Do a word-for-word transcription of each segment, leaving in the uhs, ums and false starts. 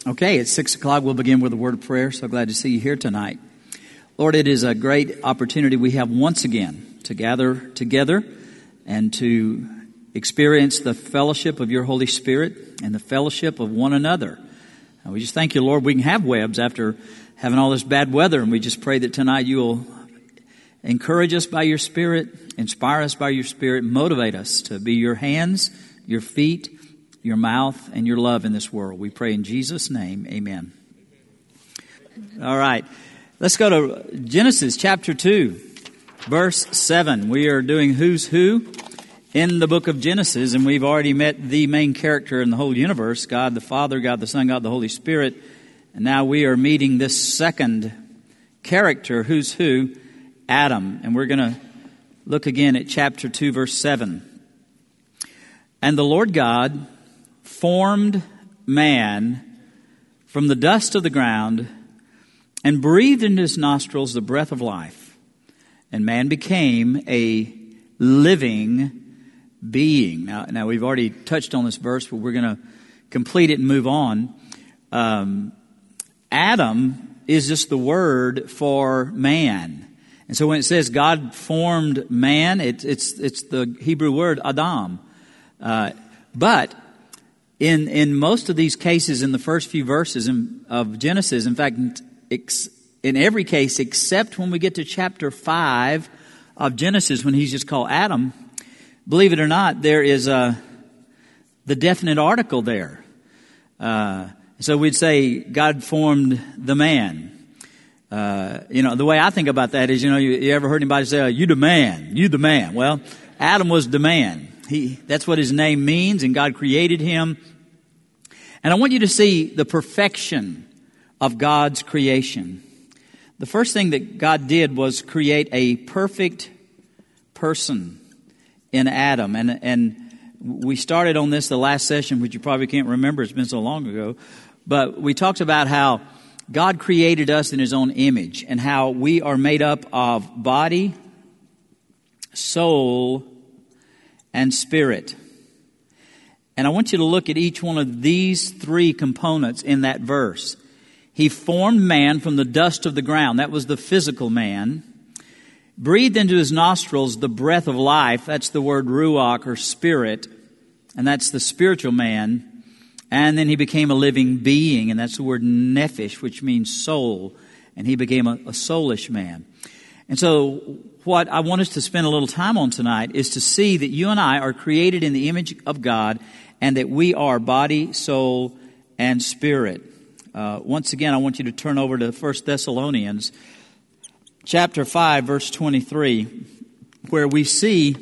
Okay, it's six o'clock. We'll begin with a word of prayer. So glad to see you here tonight. Lord, it is a great opportunity we have once again to gather together and to experience the fellowship of your Holy Spirit and the fellowship of one another. And we just thank you, Lord, we can have webs after having all this bad weather. And we just pray that tonight you will encourage us by your Spirit, inspire us by your Spirit, motivate us to be your hands, your feet, your mouth, and your love in this world. We pray in Jesus' name, amen. All right, let's go to Genesis chapter two, verse seven. We are doing Who's Who in the book of Genesis, and we've already met the main character in the whole universe, God the Father, God the Son, God the Holy Spirit. And now we are meeting this second character, Who's Who, Adam. And we're going to look again at chapter two, verse seven. And the Lord God formed man from the dust of the ground and breathed into his nostrils the breath of life. And man became a living being. Now, now we've already touched on this verse, but we're going to complete it and move on. Um, Adam is just the word for man. And so when it says God formed man, it, it's it's the Hebrew word Adam. Uh, but in in most of these cases, in the first few verses in, of Genesis, in fact, ex, in every case except when we get to chapter five of Genesis, when he's just called Adam, believe it or not, there is a the definite article there. Uh, so we'd say God formed the man. Uh, you know, the way I think about that is, you know, you, you ever heard anybody say, oh, you the man, you the man. Well, Adam was the man. He, that's what his name means, and God created him. And I want you to see the perfection of God's creation. The first thing that God did was create a perfect person in Adam. And, and we started on this the last session, which you probably can't remember. It's been so long ago. But we talked about how God created us in his own image and how we are made up of body, soul, and spirit. And I want you to look at each one of these three components in that verse. He formed man from the dust of the ground. That was the physical man. Breathed into his nostrils the breath of life. That's the word ruach, or spirit. And that's the spiritual man. And then he became a living being. And that's the word nephesh, which means soul. And he became a, a soulish man. And so what I want us to spend a little time on tonight is to see that you and I are created in the image of God and that we are body, soul, and spirit. Uh, once again, I want you to turn over to First Thessalonians chapter five, verse twenty-three, where we see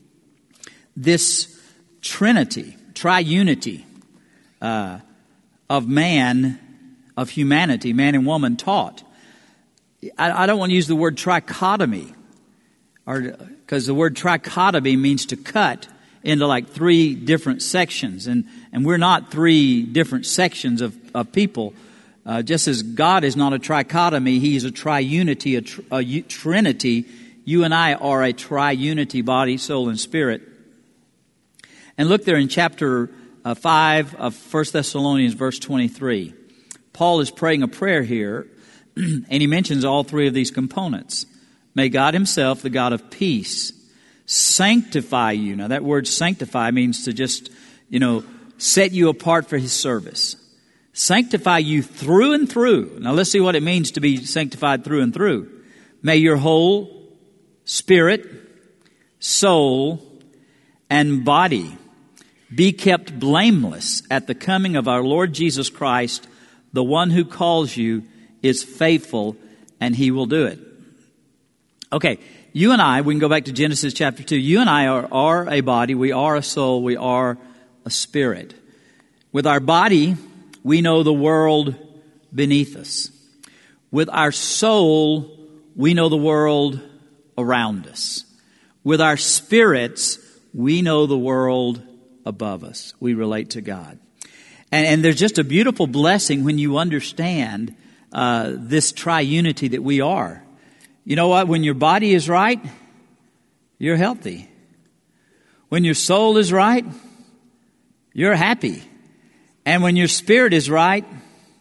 this trinity, triunity uh, of man, of humanity, man and woman taught. I, I don't want to use the word trichotomy, or because the word trichotomy means to cut into like three different sections, and and we're not three different sections of of people. Uh, just as God is not a trichotomy, He is a triunity, a, tr- a u- trinity. You and I are a triunity, body, soul, and spirit. And look there in chapter uh, five of First Thessalonians, verse twenty-three. Paul is praying a prayer here. And he mentions all three of these components. May God himself, the God of peace, sanctify you. Now that word sanctify means to just, you know, set you apart for his service. Sanctify you through and through. Now let's see what it means to be sanctified through and through. May your whole spirit, soul, and body be kept blameless at the coming of our Lord Jesus Christ. The one who calls you is faithful, and he will do it. Okay, you and I, we can go back to Genesis chapter two. You and I are, are a body, we are a soul, we are a spirit. With our body, we know the world beneath us. With our soul, we know the world around us. With our spirits, we know the world above us. We relate to God. And, and there's just a beautiful blessing when you understand uh, this triunity that we are. You know what? When your body is right, you're healthy. When your soul is right, you're happy. And when your spirit is right,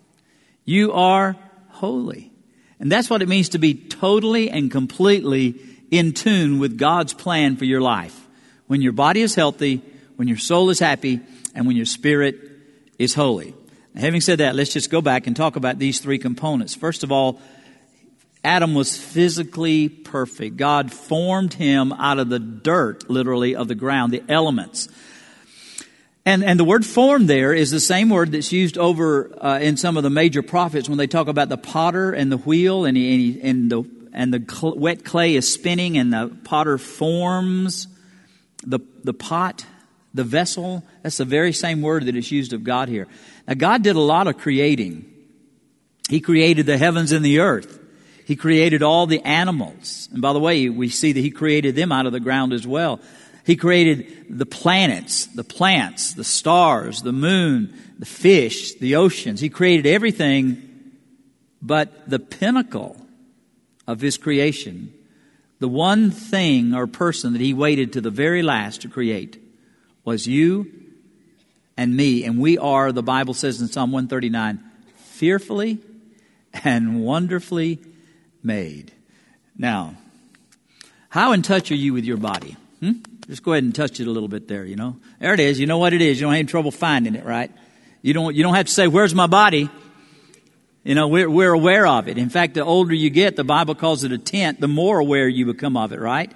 You are holy. And that's what it means to be totally and completely in tune with God's plan for your life. When your body is healthy, when your soul is happy, and when your spirit is holy. Now, having said that, let's just go back and talk about these three components. First of all, Adam was physically perfect. God formed him out of the dirt, literally, of the ground, the elements. And and the word form there is the same word that's used over uh, in some of the major prophets when they talk about the potter and the wheel, and, he, and, he, and the and the cl- wet clay is spinning, and the potter forms the the pot, the vessel. That's the very same word that is used of God here. Now, God did a lot of creating. He created the heavens and the earth. He created all the animals. And by the way, we see that He created them out of the ground as well. He created the planets, the plants, the stars, the moon, the fish, the oceans. He created everything, but the pinnacle of His creation, the one thing or person that He waited to the very last to create, was you and me. And we are, the Bible says in Psalm one thirty-nine, fearfully and wonderfully made. Now, how in touch are you with your body? Hmm? Just go ahead and touch it a little bit there, you know. There it is. You know what it is. You don't have any trouble finding it, right? You don't, you don't have to say, where's my body? You know, we're, we're aware of it. In fact, the older you get, the Bible calls it a tent, the more aware you become of it, right?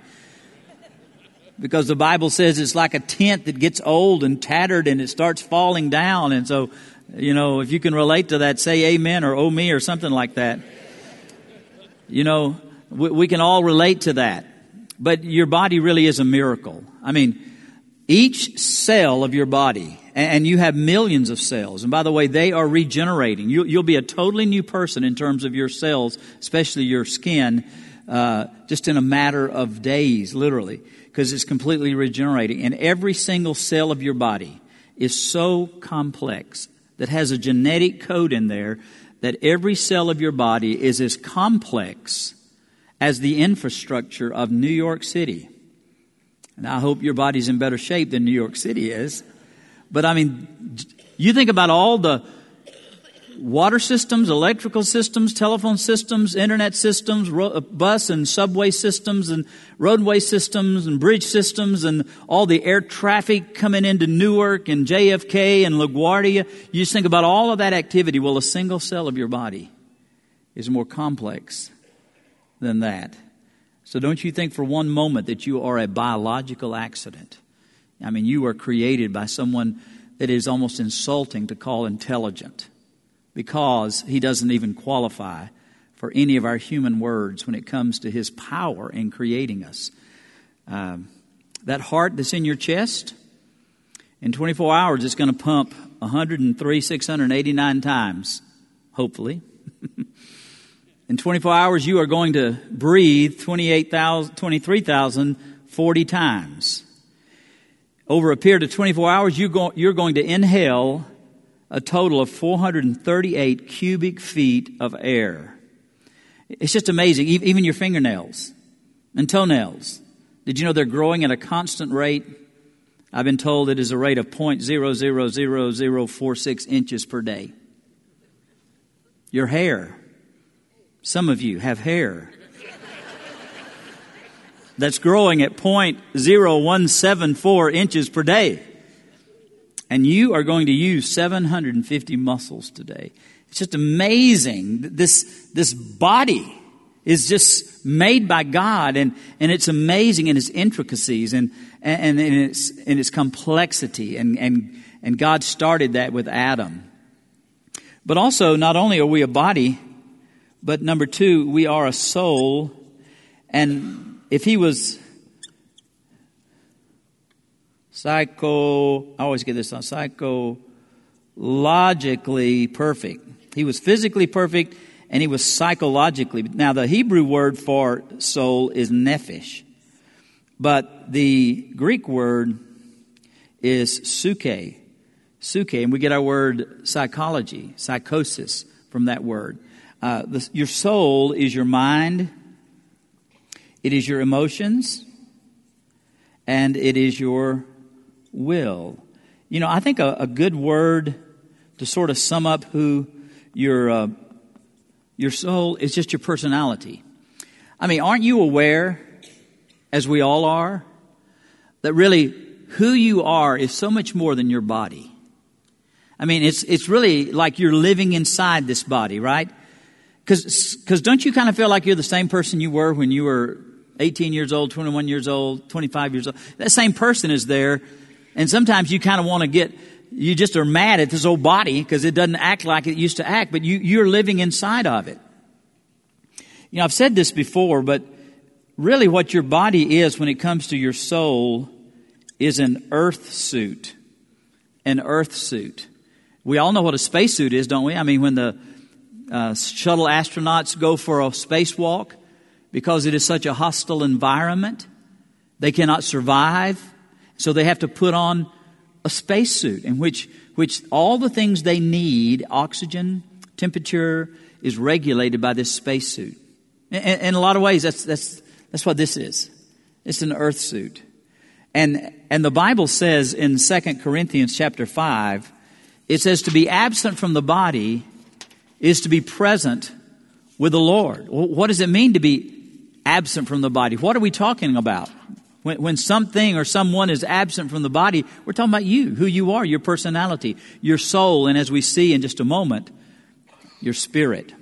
Because the Bible says it's like a tent that gets old and tattered and it starts falling down. And so, you know, if you can relate to that, say amen or oh me or something like that. You know, we, we can all relate to that. But your body really is a miracle. I mean, each cell of your body, and you have millions of cells. And by the way, they are regenerating. You, you'll be a totally new person in terms of your cells, especially your skin, uh, just in a matter of days, literally, because it's completely regenerating. And every single cell of your body is so complex that has a genetic code in there that every cell of your body is as complex as the infrastructure of New York City. And I hope your body's in better shape than New York City is. But I mean, you think about all the water systems, electrical systems, telephone systems, internet systems, ro- bus and subway systems, and roadway systems, and bridge systems, and all the air traffic coming into Newark and J F K and LaGuardia. You just think about all of that activity. Well, a single cell of your body is more complex than that. So don't you think for one moment that you are a biological accident. I mean, you are created by someone that is almost insulting to call intelligent, because he doesn't even qualify for any of our human words when it comes to his power in creating us. Um, that heart that's in your chest, in twenty-four hours, it's going to pump one hundred three thousand six hundred eighty-nine times, hopefully. In twenty-four hours, you are going to breathe twenty-eight thousand, twenty-three thousand forty times. Over a period of twenty-four hours, you go, you're going to inhale a total of four hundred thirty-eight cubic feet of air. It's just amazing. Even your fingernails and toenails. Did you know they're growing at a constant rate? I've been told it is a rate of zero point zero zero zero zero four six inches per day. Your hair. Some of you have hair that's growing at zero point zero one seven four inches per day. And you are going to use seven hundred fifty muscles today. It's just amazing. This, this body is just made by God, and, and it's amazing in its intricacies and, and, and in its, in its complexity. And, and, and God started that with Adam. But also, not only are we a body, but number two, we are a soul. And if he was psycho, I always get this on, psychologically perfect. He was physically perfect and he was psychologically. Now the Hebrew word for soul is nephesh. But the Greek word is suke. Suke. And we get our word psychology, psychosis from that word. Uh, the, your soul is your mind, it is your emotions, and it is your will. You know, I think a, a good word to sort of sum up who your uh, your soul is just your personality. I mean, aren't you aware, as we all are, that really who you are is so much more than your body? I mean, it's it's really like you're living inside this body, right? Because because don't you kind of feel like you're the same person you were when you were eighteen years old, twenty-one years old, twenty-five years old? That same person is there. And sometimes you kind of want to get, you just are mad at this old body because it doesn't act like it used to act, but you, you're living inside of it. You know, I've said this before, but really what your body is when it comes to your soul is an earth suit. An earth suit. We all know what a spacesuit is, don't we? I mean, when the uh, shuttle astronauts go for a spacewalk, because it is such a hostile environment, they cannot survive. So they have to put on a spacesuit in which which all the things they need, oxygen, temperature, is regulated by this spacesuit. In, in a lot of ways, that's that's that's what this is. It's an earth suit. And and the Bible says in Second Corinthians chapter five, it says to be absent from the body is to be present with the Lord. Well, what does it mean to be absent from the body? What are we talking about? When, when something or someone is absent from the body, we're talking about you, who you are, your personality, your soul, and as we see in just a moment, your spirit.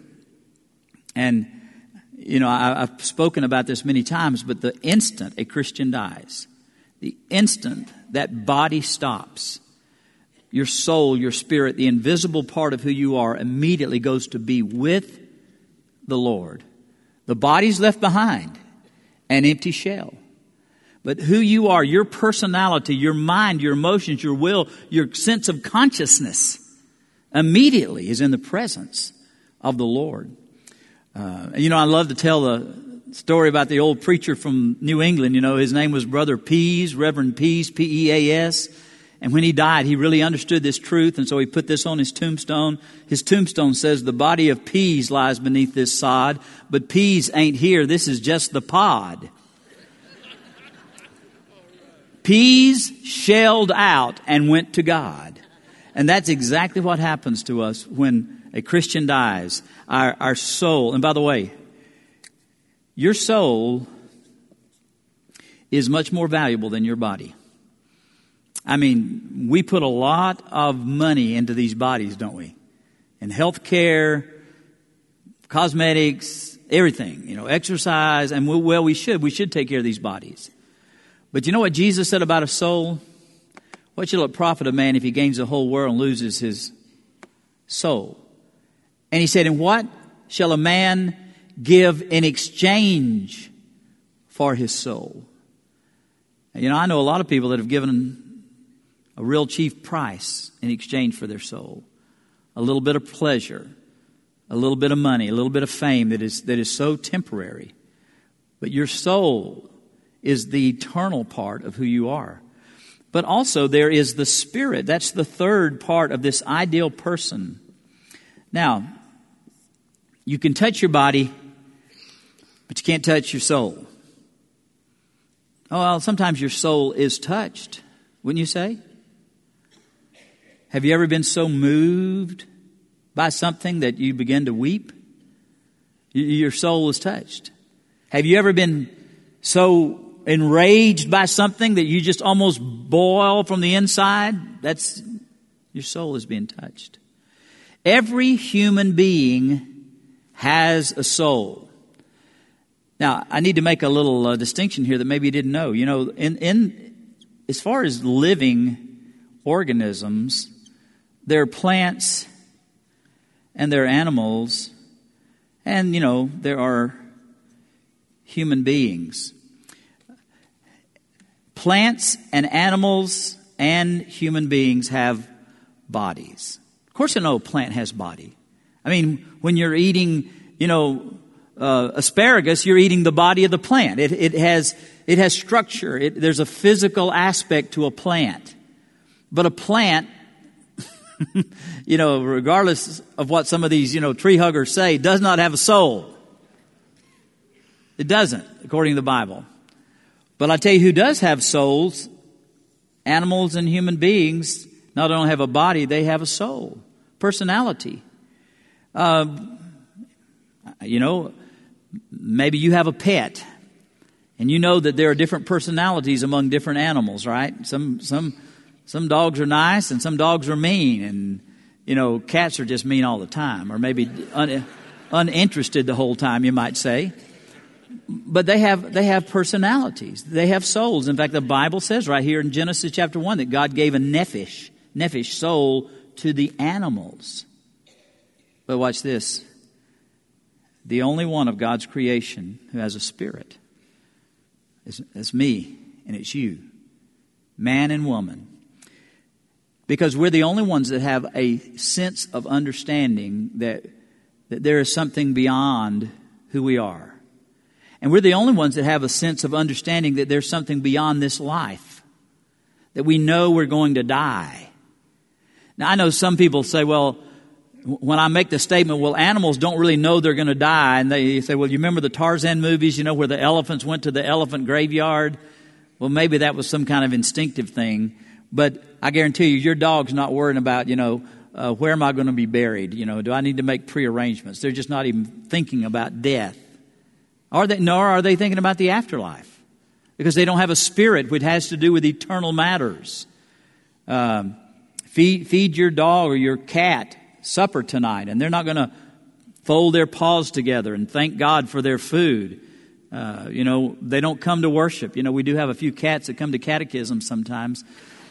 And, you know, I, I've spoken about this many times, but the instant a Christian dies, the instant that body stops, your soul, your spirit, the invisible part of who you are, immediately goes to be with the Lord. The body's left behind, an empty shell. But who you are, your personality, your mind, your emotions, your will, your sense of consciousness immediately is in the presence of the Lord. Uh, you know, I love to tell the story about the old preacher from New England. You know, his name was Brother Pease, Reverend Pease, P E A S. And when he died, he really understood this truth, and so he put this on his tombstone. His tombstone says, the body of Pease lies beneath this sod, but Pease ain't here. This is just the pod. Pease shelled out and went to God. And that's exactly what happens to us when a Christian dies. Our, our soul, and by the way, your soul is much more valuable than your body. I mean, we put a lot of money into these bodies, don't we? In health care, cosmetics, everything, you know, exercise, and we, well, we should. We should take care of these bodies. But you know what Jesus said about a soul? What shall it profit a man if he gains the whole world and loses his soul? And he said, and what shall a man give in exchange for his soul? And, you know, I know a lot of people that have given a real cheap price in exchange for their soul. A little bit of pleasure, a little bit of money, a little bit of fame that is that is so temporary. But your soul is the eternal part of who you are. But also there is the spirit. That's the third part of this ideal person. Now, you can touch your body, but you can't touch your soul. Oh, well, sometimes your soul is touched, wouldn't you say? Have you ever been so moved by something that you begin to weep? Your soul is touched. Have you ever been so enraged by something that you just almost boil from the inside? That's, your soul is being touched. Every human being has a soul. Now, I need to make a little uh, distinction here that maybe you didn't know. You know, in, in as far as living organisms, there are plants and there are animals, and, you know, there are human beings. Plants and animals and human beings have bodies. Of course, I know a plant has body. I mean, when you're eating, you know, uh, asparagus, you're eating the body of the plant. It, it has it has structure. It, there's a physical aspect to a plant. But a plant, you know, regardless of what some of these, you know, tree huggers say, does not have a soul. It doesn't, according to the Bible. But I tell you who does have souls, animals and human beings, not only have a body, they have a soul, personality. Uh, you know, maybe you have a pet, and you know that there are different personalities among different animals, right? Some some some dogs are nice, and some dogs are mean, and you know, cats are just mean all the time, or maybe un, uninterested the whole time, you might say. But they have they have personalities. They have souls. In fact, the Bible says right here in Genesis chapter one that God gave a nephesh, nephesh soul to the animals. But watch this. The only one of God's creation who has a spirit is, is me, and it's you, man and woman. Because we're the only ones that have a sense of understanding that, that there is something beyond who we are. And we're the only ones that have a sense of understanding that there's something beyond this life, that we know we're going to die. Now, I know some people say, well, when I make the statement, well, animals don't really know they're going to die. And they say, well, you remember the Tarzan movies, you know, where the elephants went to the elephant graveyard? Well, maybe that was some kind of instinctive thing. But I guarantee you, your dog's not worrying about, you know, uh, where am I going to be buried? You know, do I need to make prearrangements? They're just not even thinking about death. Are they, nor are they thinking about the afterlife. Because they don't have a spirit which has to do with eternal matters. Um, feed, feed your dog or your cat supper tonight, and they're not going to fold their paws together and thank God for their food. Uh, you know, they don't come to worship. You know, we do have a few cats that come to catechism sometimes.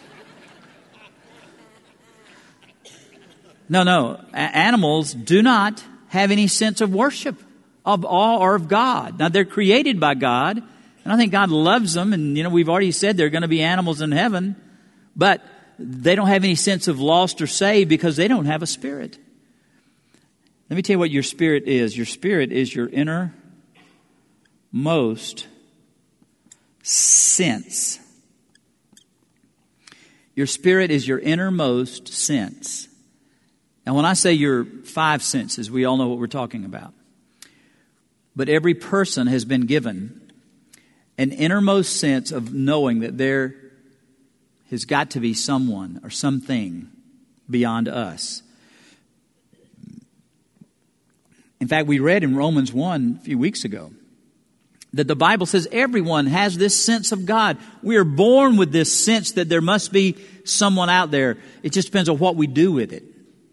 No, no. A- animals do not have any sense of worship, of awe, or of God. Now, they're created by God, and I think God loves them, and, you know, we've already said there are going to be animals in heaven, but they don't have any sense of lost or saved because they don't have a spirit. Let me tell you what your spirit is. Your spirit is your innermost sense. Your spirit is your innermost sense. Now, when I say your five senses, we all know what we're talking about. But every person has been given an innermost sense of knowing that there has got to be someone or something beyond us. In fact, we read in Romans one a few weeks ago that the Bible says everyone has this sense of God. We are born with this sense that there must be someone out there. It just depends on what we do with it.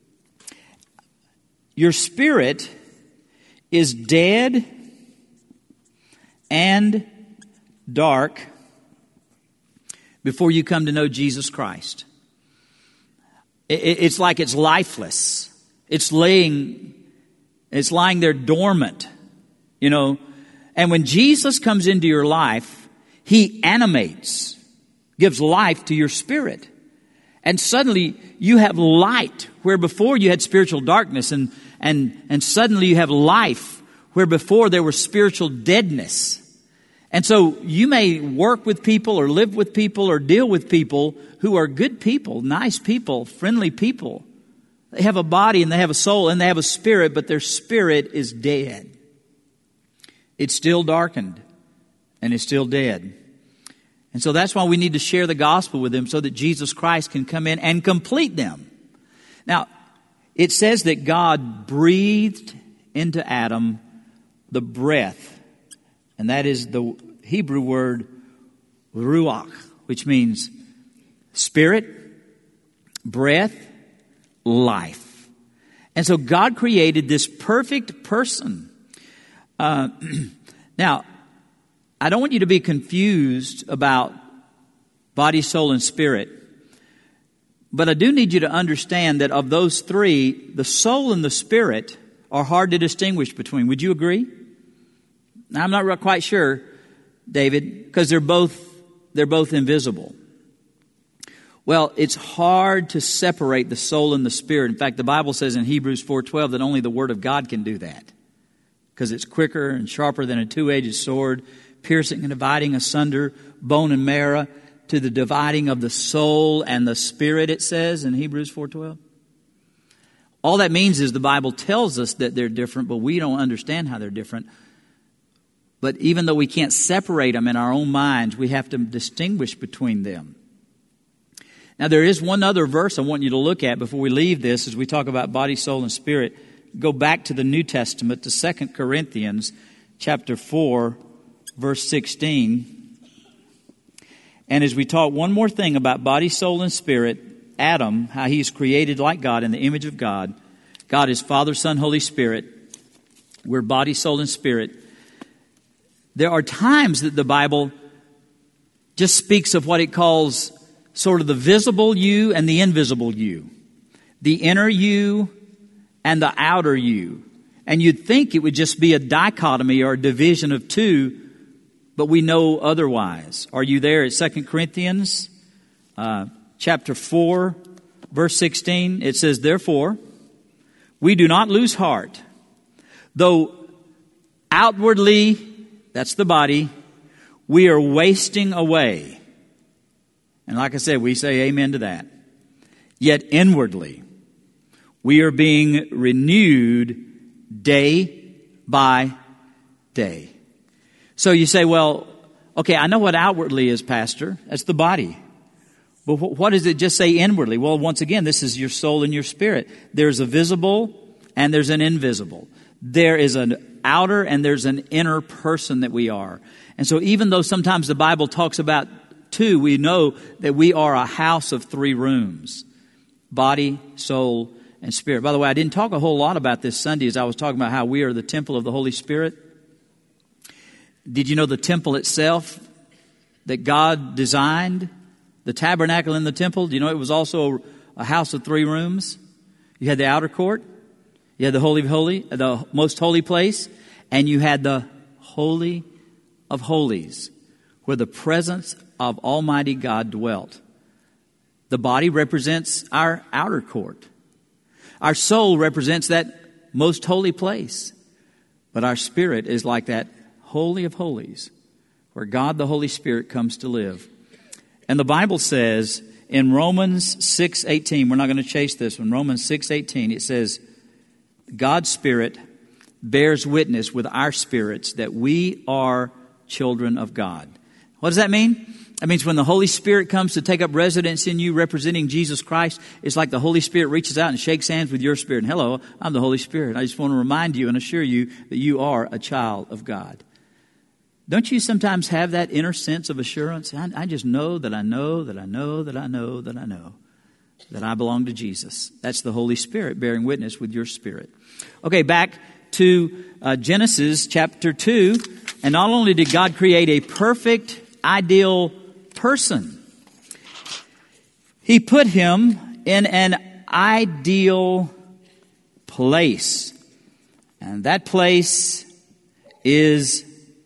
Your spirit is dead and dark before you come to know Jesus Christ. It's like it's lifeless. It's laying, it's lying there dormant, you know. And when Jesus comes into your life, He animates, gives life to your spirit. And suddenly you have light where before you had spiritual darkness, and, and, and suddenly you have life where before there was spiritual deadness. And so you may work with people or live with people or deal with people who are good people, nice people, friendly people. They have a body and they have a soul and they have a spirit, but their spirit is dead. It's still darkened and it's still dead. And so that's why we need to share the gospel with them so that Jesus Christ can come in and complete them. Now, it says that God breathed into Adam the breath. And that is the Hebrew word ruach, which means spirit, breath, life. And so God created this perfect person. Uh, now, I don't want you to be confused about body, soul, and spirit. But I do need you to understand that of those three, the soul and the spirit are hard to distinguish between. Would you agree? Now, I'm not quite sure, David, because they're both they're both invisible. Well, it's hard to separate the soul and the spirit. In fact, the Bible says in Hebrews four twelve that only the Word of God can do that, because it's quicker and sharper than a two-edged sword, piercing and dividing asunder bone and marrow, to the dividing of the soul and the spirit, it says in Hebrews four twelve. All that means is the Bible tells us that they're different, but we don't understand how they're different. But even though we can't separate them in our own minds, we have to distinguish between them. Now, there is one other verse I want you to look at before we leave this as we talk about body, soul, and spirit. go back to the New Testament to Second Corinthians chapter four, verse sixteen. And as we talk one more thing about body, soul, and spirit, Adam, how he's created like God in the image of God. God is Father, Son, Holy Spirit. We're body, soul, and spirit. There are times that the Bible just speaks of what it calls sort of the visible you and the invisible you. The inner you and the outer you. And you'd think it would just be a dichotomy or a division of two, but we know otherwise. Are you there at Second Corinthians uh, chapter four, verse sixteen? It says, therefore, we do not lose heart, though outwardly, that's the body, we are wasting away. And like I said, we say amen to that. Yet inwardly, we are being renewed day by day. So you say, well, okay, I know what outwardly is, Pastor. That's the body. But what does it just say inwardly? Well, once again, this is your soul and your spirit. There's a visible and there's an invisible. There is an outer and there's an inner person that we are. And so even though sometimes the Bible talks about two, we know that we are a house of three rooms. Body, soul, and spirit. By the way, I didn't talk a whole lot about this Sunday as I was talking about how we are the temple of the Holy Spirit. Did you know the temple itself that God designed, the tabernacle in the temple, do you know it was also a house of three rooms? You had the outer court, you had the holy of holy, the most holy place, and you had the holy of holies, where the presence of Almighty God dwelt. The body represents our outer court. Our soul represents that most holy place. But our spirit is like that holy of holies, where God the Holy Spirit comes to live. And the Bible says in Romans six eighteen, we're not going to chase this one, Romans six eighteen, it says, God's Spirit bears witness with our spirits that we are children of God. What does that mean? That means when the Holy Spirit comes to take up residence in you, representing Jesus Christ, it's like the Holy Spirit reaches out and shakes hands with your spirit. And hello, I'm the Holy Spirit. I just want to remind you and assure you that you are a child of God. Don't you sometimes have that inner sense of assurance? I, I just know that I know that I know that I know that I know that I belong to Jesus. That's the Holy Spirit bearing witness with your spirit. Okay, back to uh, Genesis chapter two. And not only did God create a perfect, ideal person, He put him in an ideal place. And that place is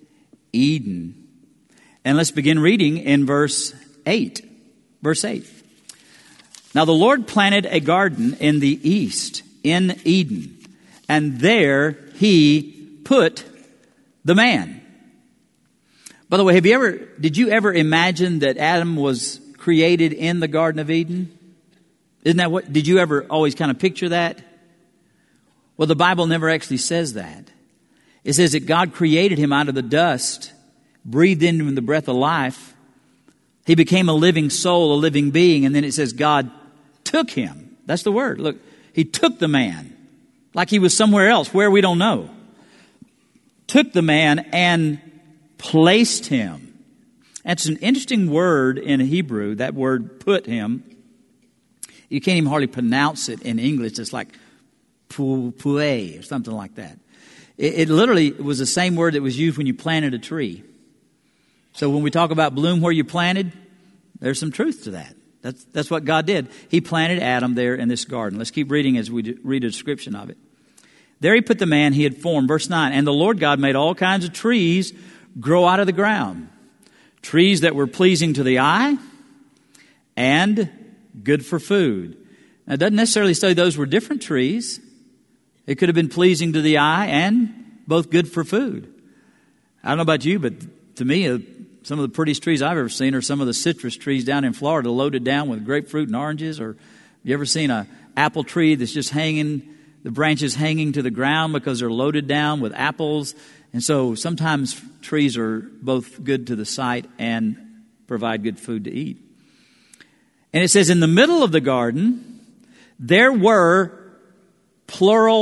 Eden. And let's begin reading in verse eight. Verse eight. Now the Lord planted a garden in the east, in Eden, and there He put the man. By the way, have you ever, did you ever imagine that Adam was created in the Garden of Eden? Isn't that what, did you ever always kind of picture that? Well, the Bible never actually says that. It says that God created him out of the dust, breathed into him the breath of life. He became a living soul, a living being, and then it says God took him. That's the word. Look, He took the man like he was somewhere else, where we don't know. Took the man and placed him. That's an interesting word in Hebrew, that word put him. You can't even hardly pronounce it in English. It's like pu, pue or something like that. It, it literally was the same word that was used when you planted a tree. So when we talk about bloom where you planted, there's some truth to that. That's, that's what God did. He planted Adam there in this garden. Let's keep reading as we do, read a description of it. There He put the man He had formed. Verse nine, and the Lord God made all kinds of trees grow out of the ground. Trees that were pleasing to the eye and good for food. Now, it doesn't necessarily say those were different trees. It could have been pleasing to the eye and both good for food. I don't know about you, but to me, uh, some of the prettiest trees I've ever seen are some of the citrus trees down in Florida, loaded down with grapefruit and oranges. Or have you ever seen an apple tree that's just hanging, the branches hanging to the ground because they're loaded down with apples? And so sometimes trees are both good to the sight and provide good food to eat. And it says in the middle of the garden, there were plural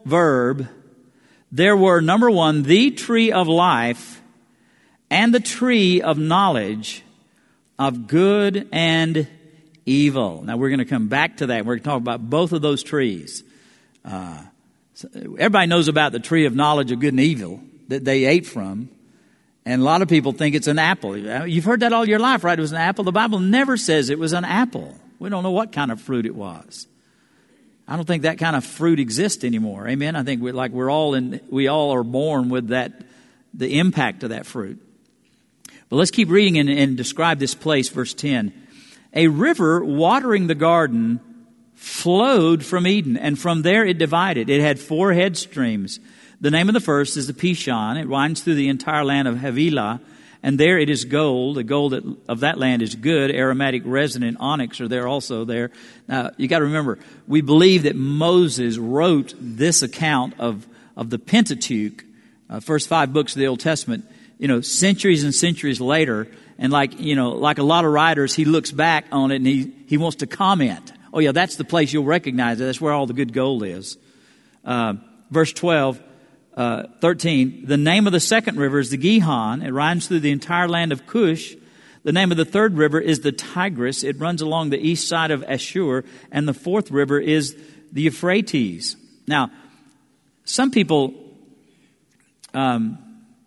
verb, there were, number one, the tree of life and the tree of knowledge of good and evil. Now, we're going to come back to that. We're going to talk about both of those trees. Uh, so everybody knows about the tree of knowledge of good and evil that they ate from. And a lot of people think it's an apple. You've heard that all your life, right? It was an apple. The Bible never says it was an apple. We don't know what kind of fruit it was. I don't think that kind of fruit exists anymore. Amen. I think we're like we're all in. We all are born with that, the impact of that fruit. But let's keep reading and, and describe this place. Verse ten: a river watering the garden flowed from Eden, and from there it divided. It had four head streams. The name of the first is the Pishon. It winds through the entire land of Havilah, and there it is gold. The gold of that land is good. Aromatic resin and onyx are there also there. Now, you got to remember, we believe that Moses wrote this account of, of the Pentateuch, uh, first five books of the Old Testament, you know, centuries and centuries later. And like, you know, like a lot of writers, he looks back on it and he, he wants to comment. Oh, yeah, that's the place you'll recognize it. That's where all the good gold is. Uh, verse twelve. Uh, thirteen, the name of the second river is the Gihon. It runs through the entire land of Cush. The name of the third river is the Tigris. It runs along the east side of Ashur. And the fourth river is the Euphrates. Now, some people um,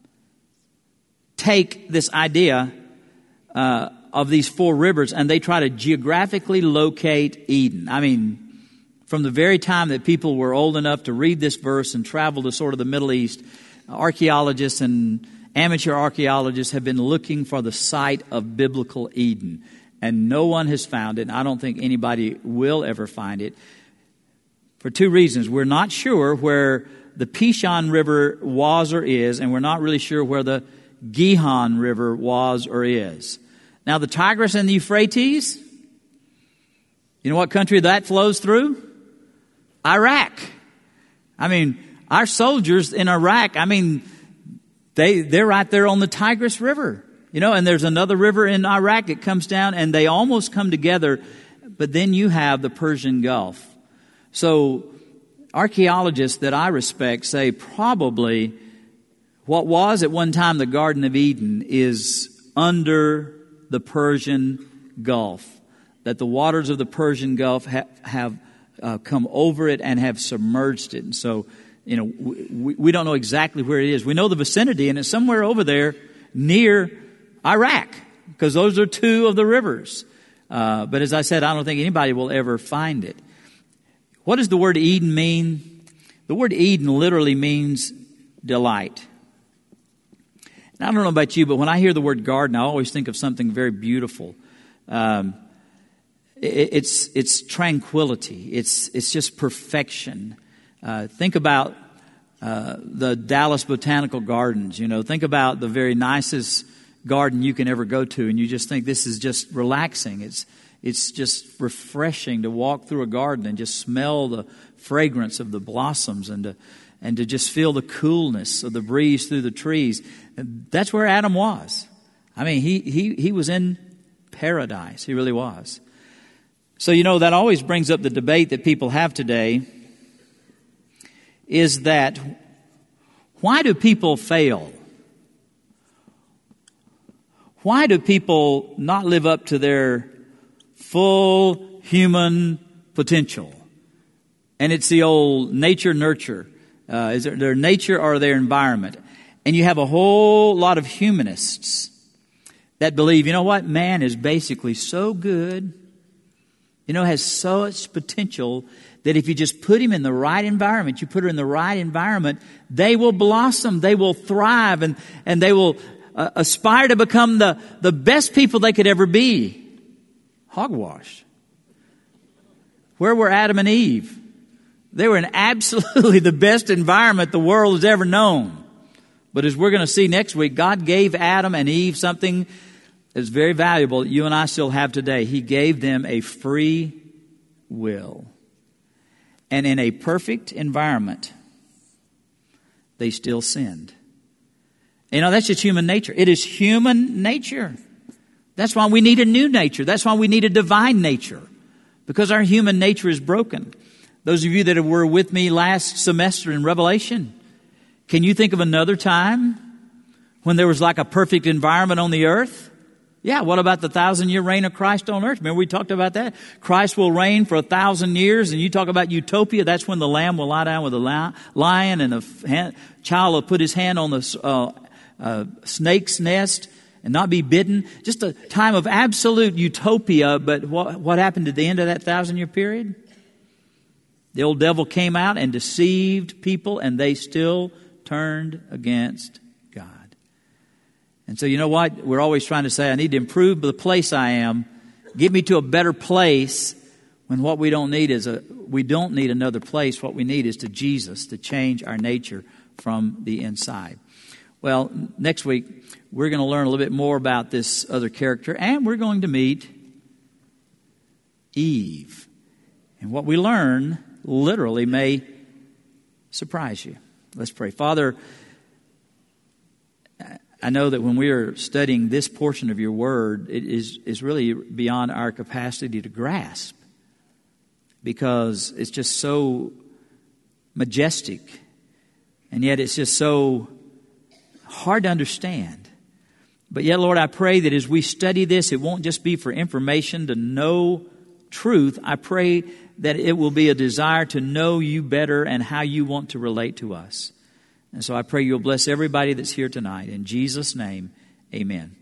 take this idea uh, of these four rivers and they try to geographically locate Eden. I mean, from the very time that people were old enough to read this verse and travel to sort of the Middle East, archaeologists and amateur archaeologists have been looking for the site of biblical Eden. And no one has found it. And I don't think anybody will ever find it. For two reasons. We're not sure where the Pishon River was or is, and we're not really sure where the Gihon River was or is. Now, the Tigris and the Euphrates, you know what country that flows through? Iraq. I mean, our soldiers in Iraq, I mean, they, they're right there on the Tigris River. You know, and there's another river in Iraq that comes down and they almost come together. But then you have the Persian Gulf. So archaeologists that I respect say probably what was at one time the Garden of Eden is under the Persian Gulf. That the waters of the Persian Gulf ha- have uh, come over it and have submerged it. And so, you know, we, we don't know exactly where it is. We know the vicinity, and it's somewhere over there near Iraq, because those are two of the rivers. Uh, but as I said, I don't think anybody will ever find it. What does the word Eden mean? The word Eden literally means delight. Now, I don't know about you, but when I hear the word garden, I always think of something very beautiful. Um, it, it's it's tranquility. It's it's just perfection. Uh, think about uh, the Dallas Botanical Gardens. You know, think about the very nicest garden you can ever go to, and you just think this is just relaxing. It's it's just refreshing to walk through a garden and just smell the fragrance of the blossoms and to and to just feel the coolness of the breeze through the trees. And that's where Adam was. I mean, he he he was in paradise. He really was. So, you know, that always brings up the debate that people have today, is that why do people fail? Why do people not live up to their full human potential? And it's the old nature nurture. Uh, is it their nature or their environment? And you have a whole lot of humanists that believe, you know what, man is basically so good, you know, has so much potential that if you just put him in the right environment, you put her in the right environment, they will blossom, they will thrive, and, and they will uh, aspire to become the, the best people they could ever be. Hogwash. Where were Adam and Eve? They were in absolutely the best environment the world has ever known. But as we're going to see next week, God gave Adam and Eve something that's very valuable that you and I still have today. He gave them a free will. And in a perfect environment, they still sinned. You know, that's just human nature. It is human nature. That's why we need a new nature. That's why we need a divine nature. Because our human nature is broken. Those of you that were with me last semester in Revelation, can you think of another time when there was like a perfect environment on the earth? Yeah, what about the thousand year reign of Christ on earth? Remember we talked about that? Christ will reign for a thousand years, and you talk about utopia. That's when the lamb will lie down with a lion, and the child will put his hand on the uh, uh, snake's nest and not be bitten. Just a time of absolute utopia. But what, what happened at the end of that thousand year period? The old devil came out and deceived people, and they still turned against God. And so you know what? We're always trying to say, I need to improve the place I am. Get me to a better place, when what we don't need is a, we don't need another place. What we need is to Jesus to change our nature from the inside. Well, next week, we're going to learn a little bit more about this other character, and we're going to meet Eve. And what we learn literally may surprise you. Let's pray. Father, I know that when we are studying this portion of your word, it is, is really beyond our capacity to grasp, because it's just so majestic, and yet it's just so hard to understand. But yet, Lord, I pray that as we study this, it won't just be for information to know truth. I pray that it will be a desire to know you better and how you want to relate to us. And so I pray you'll bless everybody that's here tonight. In Jesus' name, amen.